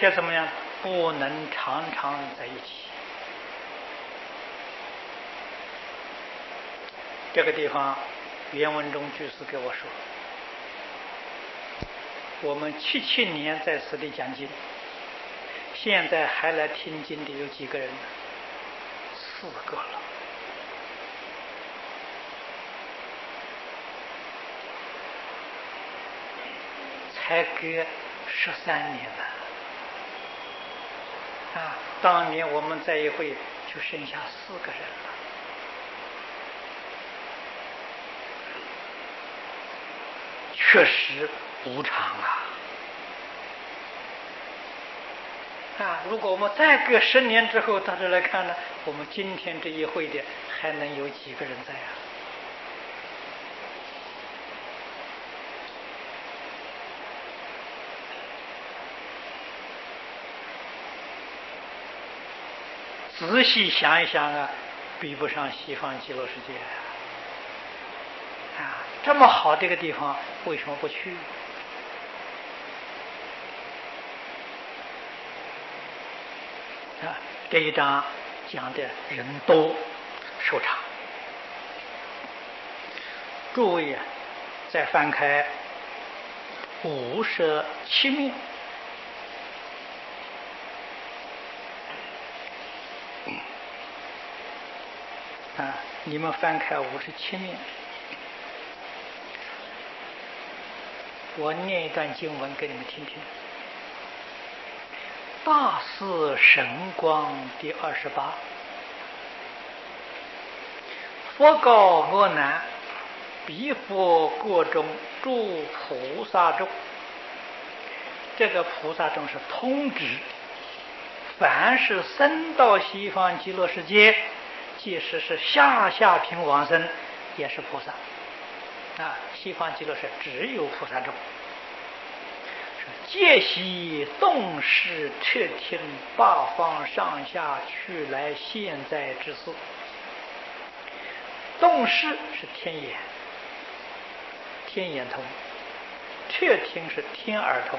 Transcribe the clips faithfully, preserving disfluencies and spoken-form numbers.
且怎么样？不能常常在一起。这个地方原文中居士给我说，我们七七年在此地讲经，现在还来听经的有几个人呢？四个了。才隔十三年了啊！当年我们在一会就剩下四个人了，确实无常啊！啊，如果我们再隔十年之后到这来看呢，我们今天这一会的还能有几个人在啊？仔细想一想啊，比不上西方极乐世界啊！这么好的一个地方，为什么不去？啊，这一章讲的人多收场。诸位啊，再翻开五十七面。啊，你们翻开五十七面，我念一段经文给你们听听。大士神光第二十八，佛告阿难：彼佛国中诸菩萨众，这个菩萨众是通指，凡是生到西方极乐世界，即使是下下品往生，也是菩萨。啊，西方极乐世界只有菩萨众。皆悉动视彻听八方上下去来现在之事。动视是天眼，天眼通；彻听是天耳通。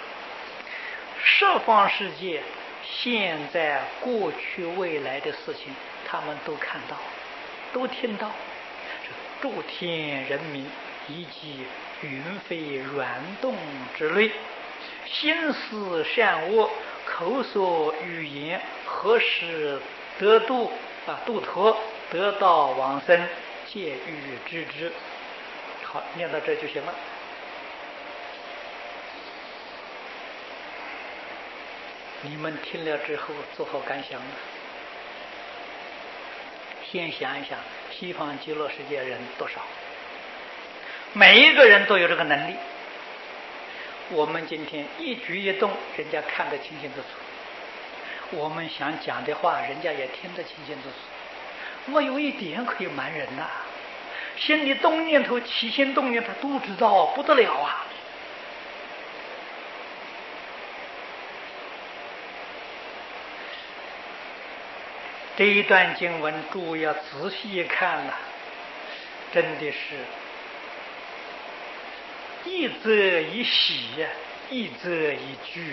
十方世界现在、过去、未来的事情，他们都看到，都听到。诸天人民以及云飞软动之类，心思善恶，口所语言，何时得度啊度脱，得道往生，皆欲知之。好，念到这就行了。你们听了之后作何感想呢？先想一想，西方极乐世界人多少？每一个人都有这个能力。我们今天一举一动，人家看得清清楚楚；我们想讲的话，人家也听得清清楚楚。没有一点可以瞒人呐、啊。心里动念头、起心动念，他都知道，不得了啊！这一段经文，诸位要仔细一看呐、啊，真的是一则一喜呀，一则一惧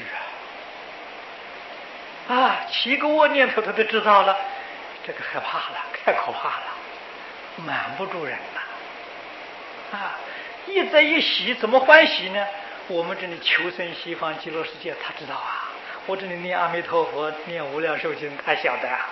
啊！啊，起个恶念头他都知道了，这个害怕了，太可怕了，瞒不住人了啊！一则一喜，怎么欢喜呢？我们这里求生西方极乐世界，他知道啊；我这里念阿弥陀佛、念无量寿经，他晓得啊。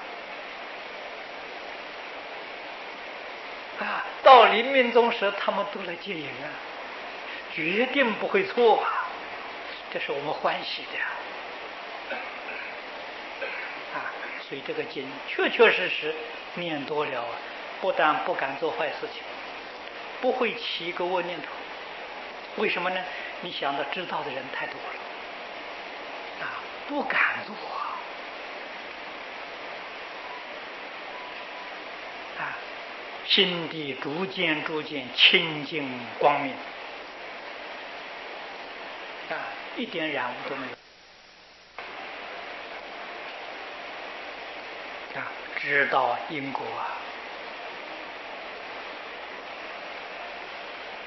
啊，到临命终时，他们都来接引啊，决定不会错啊，这是我们欢喜的啊。所以这个经确确实实念多了，不但不敢做坏事情，不会起一个恶念头。为什么呢？你想到知道的人太多了啊，不敢做啊。心地逐渐逐渐清净光明啊，一点染污都没有啊，知道因果啊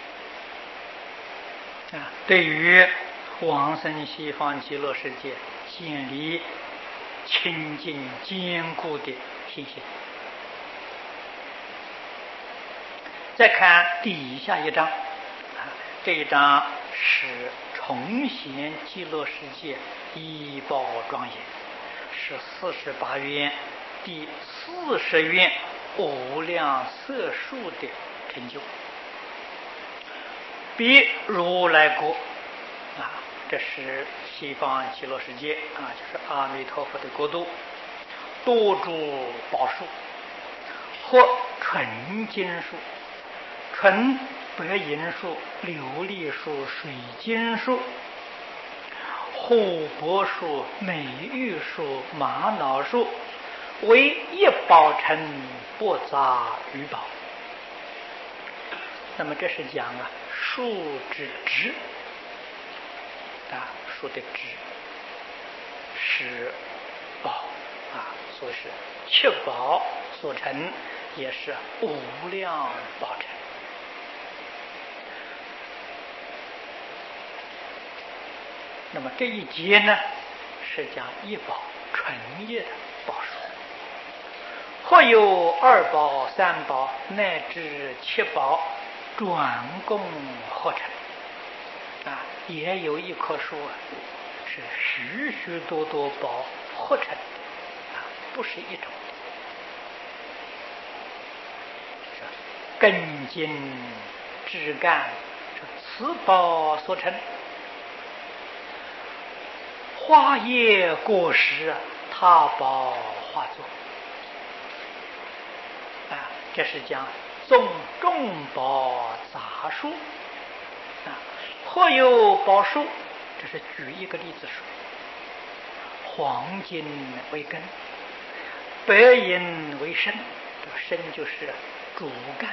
啊，对于往生西方极乐世界建立清净坚固的信心。再看底下一章，啊，这一章是重现极乐世界一报庄严，是四十八愿第四十愿无量色数的成就，比如来国啊，这是西方极乐世界啊，就是阿弥陀佛的国度，多诸宝树或纯金树、纯白银树、琉璃树、水晶树、琥珀树、美玉树、玛瑙树，为一宝城，不杂于宝。那么这是讲啊，树之质啊，树的质是宝啊，所以是七宝所成，也是无量宝城。那么这一节呢，是讲一宝纯业的宝树，或有二宝、三宝乃至七宝转供合成啊，也有一棵树啊，是许许多多宝合成的啊，不是一种的。根茎枝干是此宝所成，花叶果实他宝化作啊，这是讲种众宝杂树啊，或有宝树，这是举一个例子说，黄金为根，白银为身，这个身就是主干，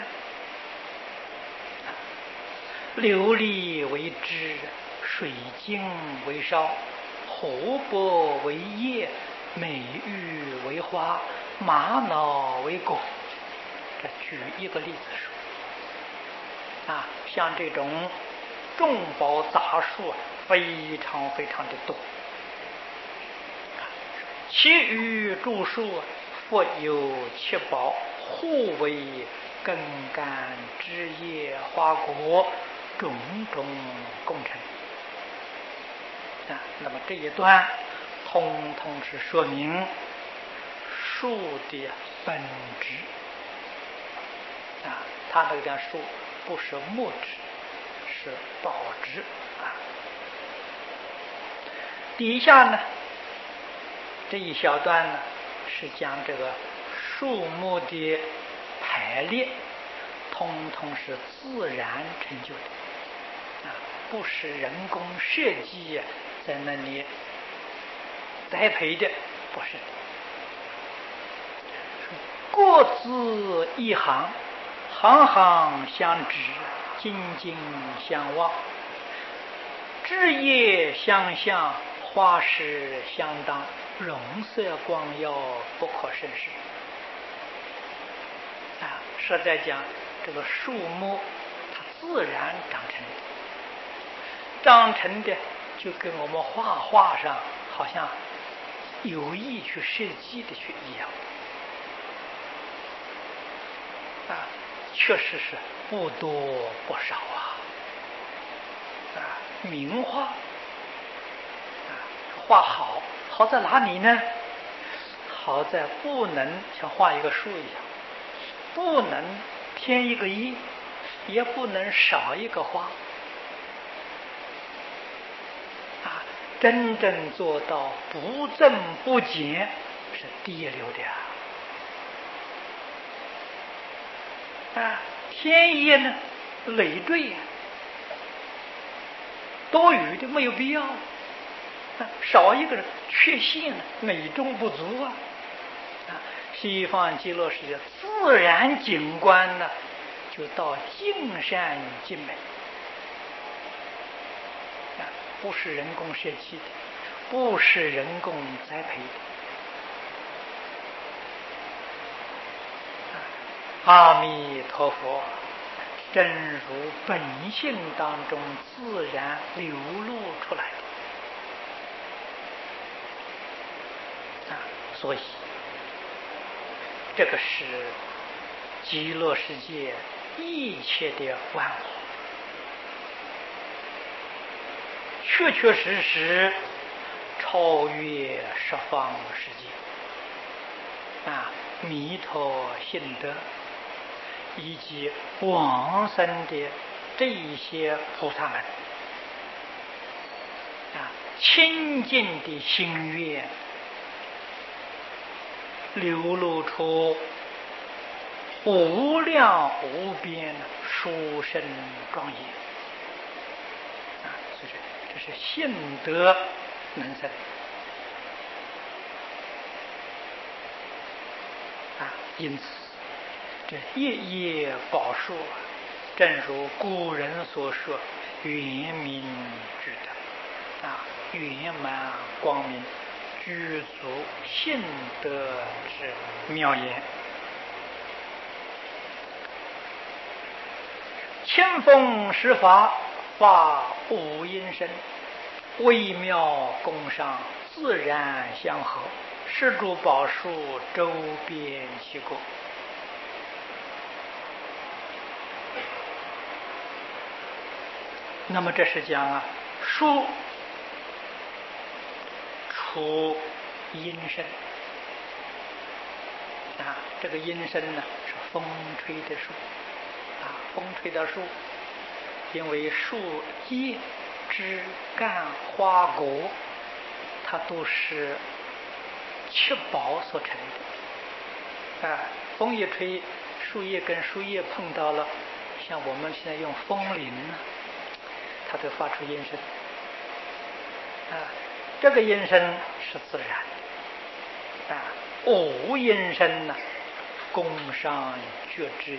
琉璃为枝，水晶为梢，琥珀为叶，美玉为花，玛瑙为果。这举一个例子说啊，像这种众宝杂树非常非常的多。其余诸树复有七宝，互为根干枝叶花果种种共成啊。那么这一段通通是说明树的本质啊，它那个树不是木质，是宝质啊。底下呢这一小段呢是讲这个树木的排列，通通是自然成就的啊，不是人工设计在那里栽培的，不是的。各自一行，行行相指，茎茎相望，枝叶相向，花实相当，容色光耀，不可胜视啊。是在讲这个树木它自然长成的，长成的就跟我们画画上好像有意去设计的去一样啊，确实是不多不少啊啊，名画啊，画好，好在哪里呢？好在不能像画一个树一样，不能添一个叶，也不能少一个花啊，真正做到不增不减，是第一流的啊。啊，添叶呢，累赘，多余的没有必要，啊，少一个人缺陷，美中不足啊。啊，西方极乐世界自然景观呢，就到尽善尽美啊，不是人工设计的，不是人工栽培的。阿弥陀佛，真如本性当中自然流露出来所以这个是极乐世界一切的万物，确确实实超越十方世界啊！弥陀信德以及往生的这一些菩萨们啊，清净的心愿流露出无量无边殊胜庄严啊！所以这是信德能生啊！因此，这夜夜宝树，正如古人所说，圆明具德啊，圆满光明，具足信德之妙言。千风十法，法无因身，微妙共上，自然相合，十诸宝树周遍其国。那么这是讲啊，树出阴身啊，这个阴身呢是风吹的树啊，风吹的树，因为树叶、枝干、花果，它都是七宝所成的啊。风一吹，树叶跟树叶碰到了，像我们现在用风铃呢，它都发出音声啊。这个音声是自然的啊，无音声呢，工商觉知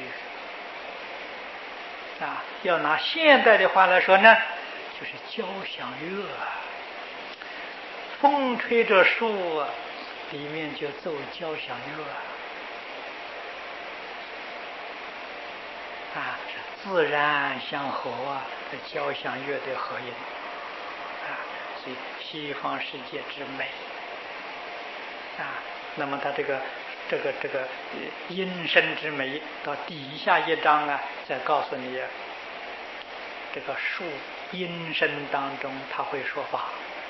啊。要拿现代的话来说呢，就是交响乐，风吹着树啊，里面就奏交响乐啊，自然相合啊，这交响乐的合音啊，所以西方世界之美啊。那么它这个这个这个音声之美，到底下一章啊，再告诉你这个树音声当中，它会说法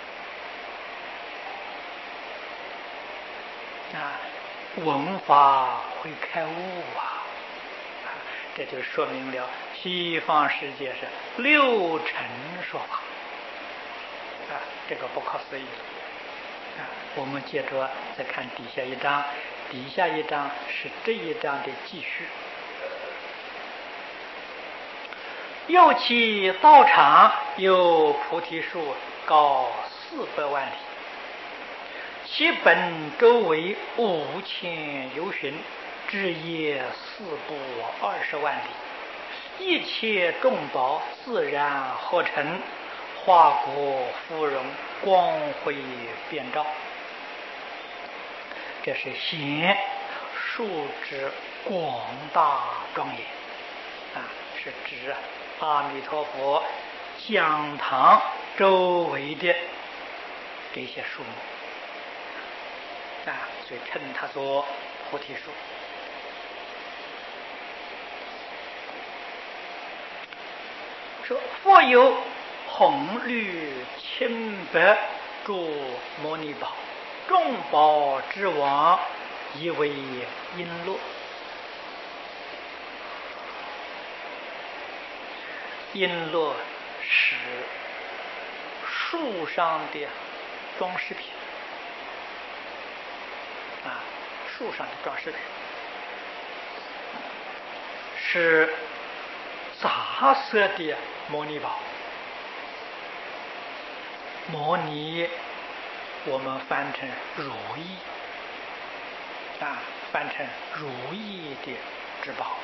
啊，闻法会开悟啊。这就说明了西方世界是六尘说法啊，这个不可思议啊！我们接着再看底下一章，底下一章是这一章的继续。又其道场有菩提树高四百万里，其本周围五千由旬，枝叶四部二十万里，一切众宝自然合成，花果芙蓉光辉遍照。这是显树之广大庄严啊，是指阿弥陀佛讲堂周围的这些树木啊，所以称它做菩提树。说佛有红绿青白诸摩尼宝，众宝之王，以为璎珞。璎珞是树上的装饰品啊，树上的装饰品是杂色的摩尼宝。摩尼我们翻成如意啊，翻成如意的之宝。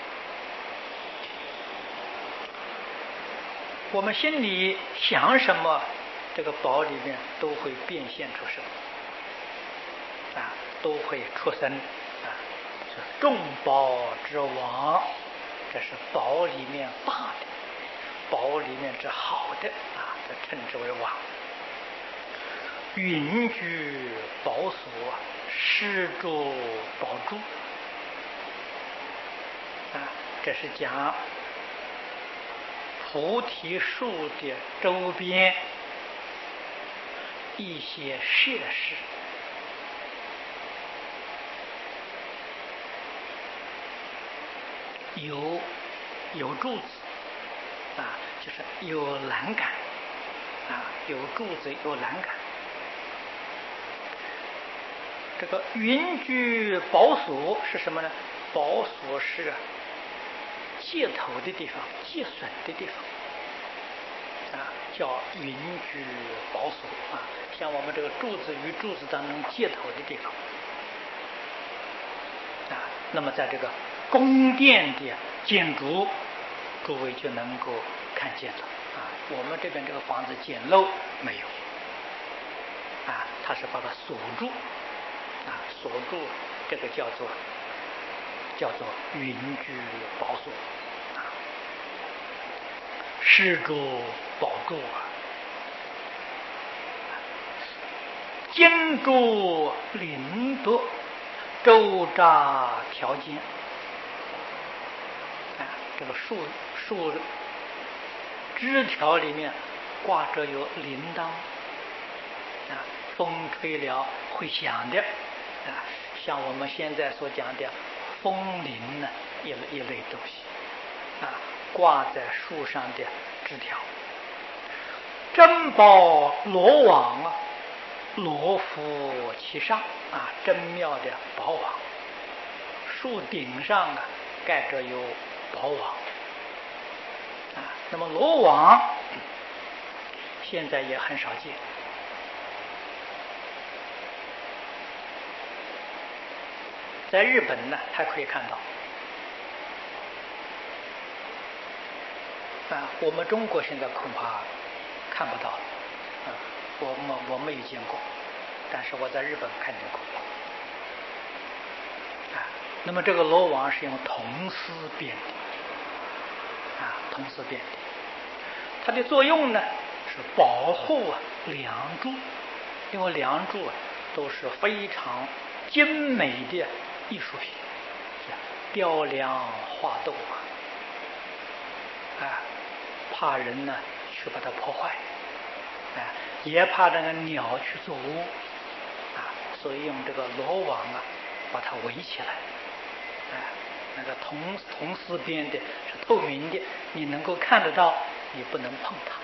我们心里想什么，这个宝里面都会变现出什么啊，都会出生啊，是众宝之王，这是宝里面大的，宝里面之好的啊，这称之为王。 云居宝所，施主宝柱。啊，这是讲菩提树的周边一些设施。有有柱子啊，就是有栏杆啊，有柱子有栏杆。这个云居宝所是什么呢？宝所是接头的地方，接损的地方啊，叫云居宝所啊。像我们这个柱子与柱子当中接头的地方啊，那么在这个宫殿的建筑，诸位就能够看见了啊。我们这边这个房子简陋没有啊，它是把它锁住啊，锁住，这个叫做叫做云居宝所啊，施主宝柱啊，坚柱林德，周匝条间。这个树树枝条里面挂着有铃铛啊，风吹了会响的啊，像我们现在所讲的风铃呢，一类一类东西啊，挂在树上的枝条。珍宝罗网啊，罗浮其上啊，真妙的宝网，树顶上啊盖着有宝网啊，那么罗网现在也很少见。在日本呢，还可以看到啊，我们中国现在恐怕看不到了啊，我们我没有见过，但是我在日本看见过啊。那么这个罗网是用铜丝编的啊，铜丝编的，它的作用呢是保护啊梁柱，因为梁柱啊都是非常精美的艺术品，雕梁画栋啊，啊，怕人呢去把它破坏，啊，也怕那个鸟去做窝啊，所以用这个罗网啊把它围起来，啊，那个铜铜丝编的是透明的，你能够看得到，你不能碰它，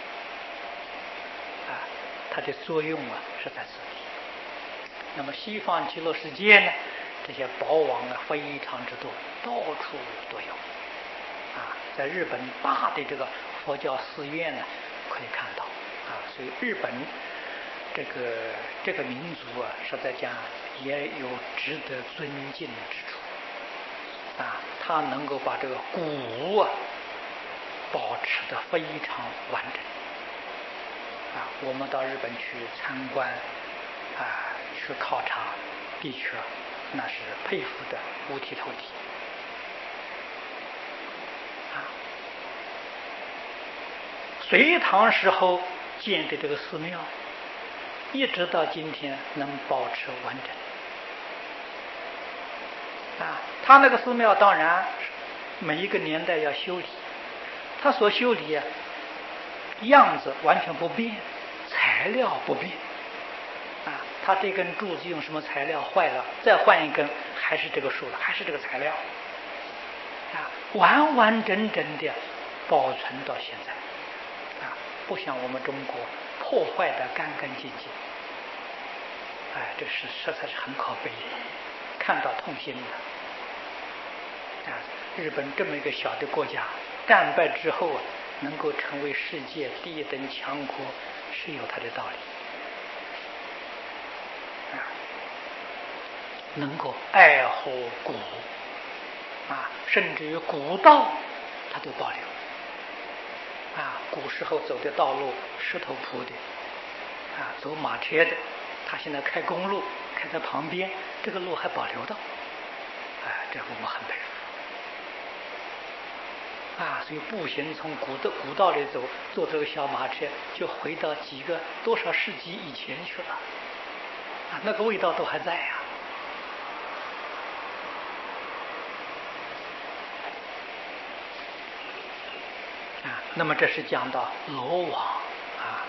啊，它的作用啊是在这里。那么西方极乐世界呢，这些宝网啊非常之多，到处都有啊。在日本大的这个佛教寺院呢可以看到啊，所以日本这个这个民族啊，实在讲也有值得尊敬之处啊。他能够把这个古啊保持得非常完整啊。我们到日本去参观啊，去考察，的确那是佩服的五体投地啊。隋唐时候建的这个寺庙，一直到今天能保持完整啊。他那个寺庙当然每一个年代要修理，他所修理啊样子完全不变，材料不变啊。他这根柱子用什么材料坏了，再换一根还是这个树了，还是这个材料啊，完完整整的保存到现在啊，不像我们中国破坏的干干净净。哎，这是实在是很可悲的，看到痛心了啊！日本这么一个小的国家，战败之后啊，能够成为世界第一等强国，是有它的道理啊。能够爱护古啊，甚至于古道它都保留啊。古时候走的道路石头铺的啊，走马车的，他现在开公路开在旁边，这个路还保留到，哎，这我们很佩服啊，所以步行从古道古道里走，坐这个小马车就回到几个多少世纪以前去了，啊，那个味道都还在呀。啊，那么这是讲到罗网啊，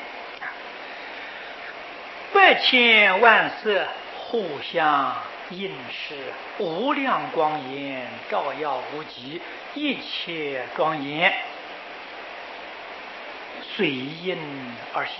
百千万色互相映视，无量光颜照耀无极，一切庄严随因而现。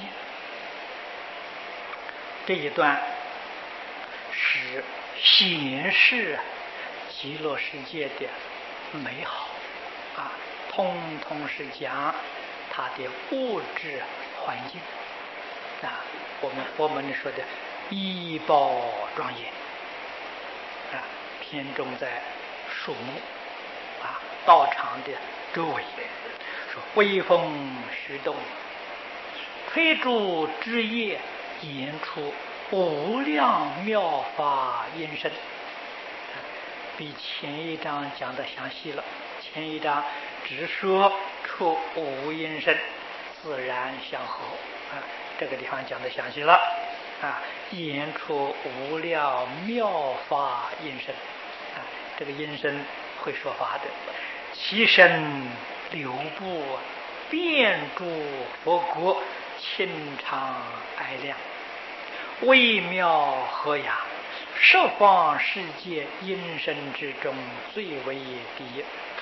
这一段是显示极乐世界的美好啊，通通是讲它的物质环境啊，我们我们说的一报庄严啊，偏重在树木啊，道场的周围，说微风徐动，推竹枝叶，言出无量妙法音声，比前一章讲的详细了。前一章只说出五音声，自然相合啊，这个地方讲的详细了啊，言出无量妙法音声啊，这个音声会说法的，其声流布，遍诸佛国，清畅哀亮，微妙和雅，十方世界音声之中最为第一。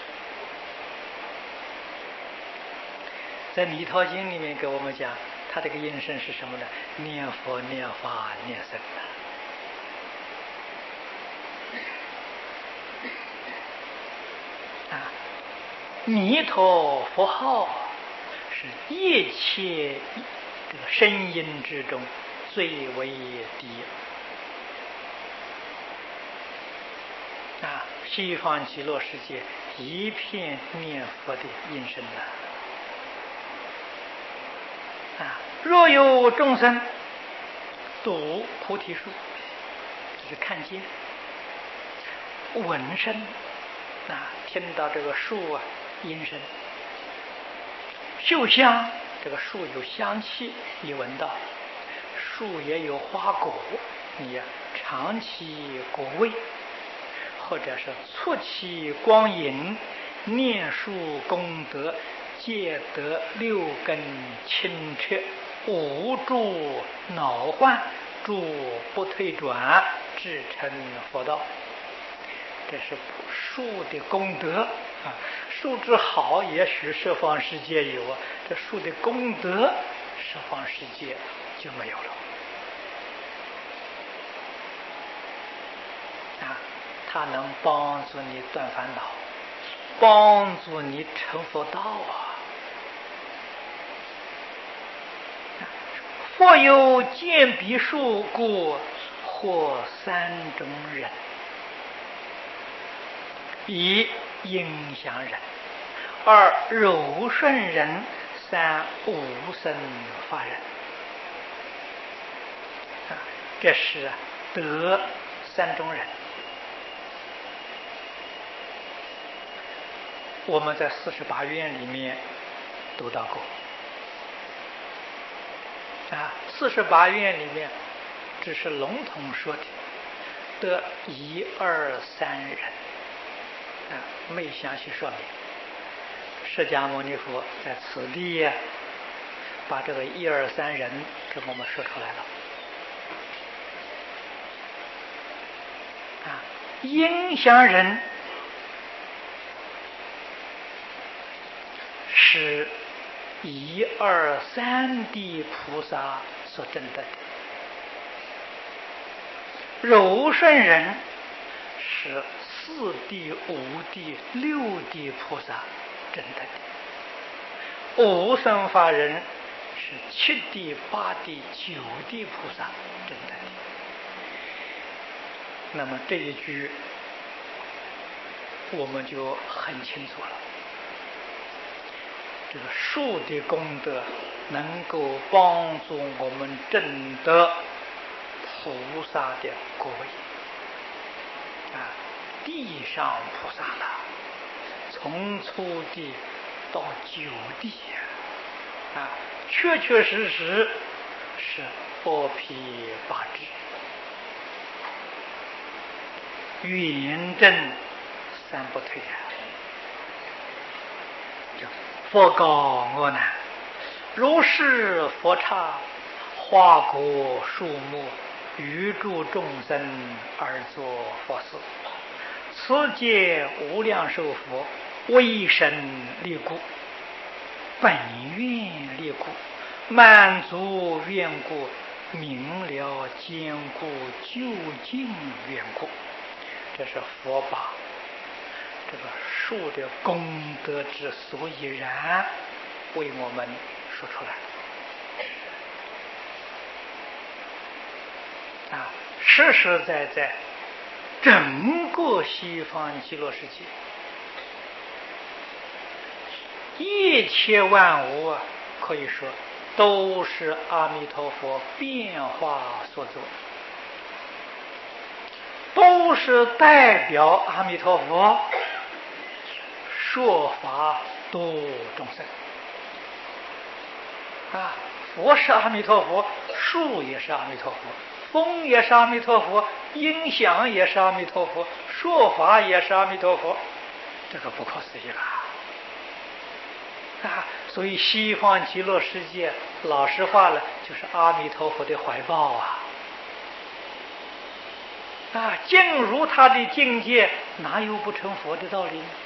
在弥陀经里面给我们讲，他这个音声是什么呢？念佛、念法、念僧的啊，弥陀佛号是一切这个声音之中最为第一啊！西方极乐世界一片念佛的音声啊！啊，若有众生睹菩提树，就是看见闻声啊，听到这个树啊音声，嗅香，这个树有香气，你闻到；树也有花果，你尝其果味，或者是触其光影，念书功德，皆得六根清澈，无诸恼患，诸不退转，至成佛道。这是树的功德啊！树之好，也许十方世界有啊，这树的功德，十方世界就没有了啊！它能帮助你断烦恼，帮助你成佛道啊！佛有见彼树故，获三种人：一应祥人，二柔顺人，三无生法人。啊，这是得三种人。我们在四十八愿里面读到过。啊，四十八愿里面只是笼统说的得一二三人，啊，没详细说明。释迦牟尼佛在此地呀，把这个一二三人给我们说出来了。啊，应祥人是一二三地菩萨所证得的，柔顺人是四地、五地、六地菩萨证得的，无生法人是七地、八地、九地菩萨证得的。那么这一句我们就很清楚了。这个树的功德能够帮助我们证得菩萨的果位啊，地上菩萨了， 从初地到九地啊，确确实实是波皮八支，圆正三不退啊！佛告我难，如是佛刹，花果树木，欲助众生而作佛事。此界无量寿佛，为身立故，本愿立故，满足愿故，明了坚固究竟缘故。这是佛把这个树的功德之所以然为我们说出来啊，实实在在整个西方极乐世界一切万物啊，可以说都是阿弥陀佛变化所作，都是代表阿弥陀佛说法度众生啊！佛是阿弥陀佛，树也是阿弥陀佛，风也是阿弥陀佛，音响也是阿弥陀佛，说法也是阿弥陀佛，这个不可思议了啊！所以西方极乐世界，老实话了，就是阿弥陀佛的怀抱啊！啊，进入他的境界，哪有不成佛的道理呢？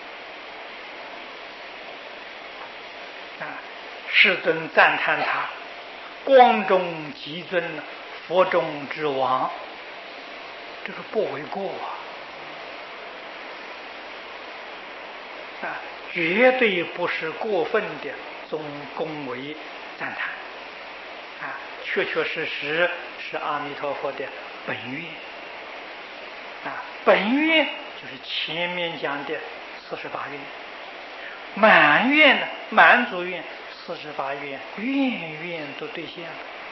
啊，世尊赞叹他光中极尊，佛中之王，这个不为过啊！啊，绝对不是过分的总恭维赞叹啊，确确实实是阿弥陀佛的本愿啊，本愿就是前面讲的四十八愿，满愿呢，满足愿，四十八愿，愿愿都兑现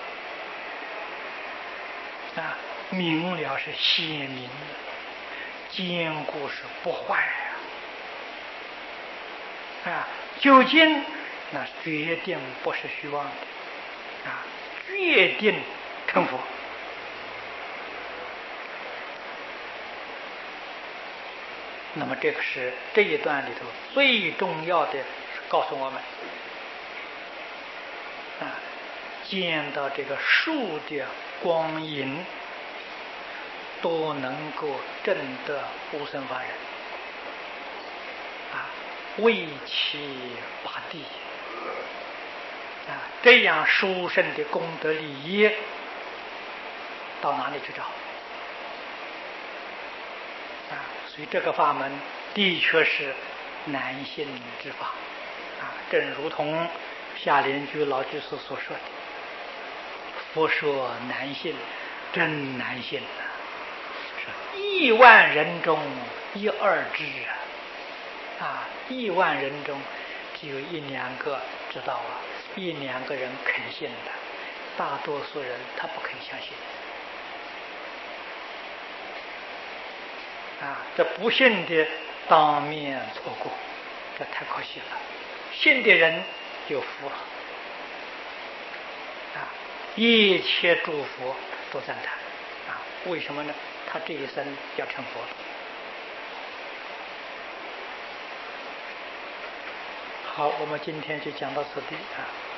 了啊，明了是显明的，坚固是不坏啊，啊，究竟那决定不是虚妄的啊，决定成佛。那么这个是这一段里头最重要的，告诉我们啊，见到这个树的光影，都能够证得无生法忍啊，为其拔地啊，这样殊胜的功德利益，到哪里去找？所以这个法门的确是难信之法啊，正如同下联居老居士所说的，佛说难信，真难信啊，是亿万人中一二知啊，啊，亿万人中只有一两个知道啊，一两个人肯信的，大多数人他不肯相信啊，这不信的当面错过，这太可惜了。信的人有福啊，一切诸佛都赞叹啊，为什么呢？他这一生要成佛了。好，我们今天就讲到此地啊。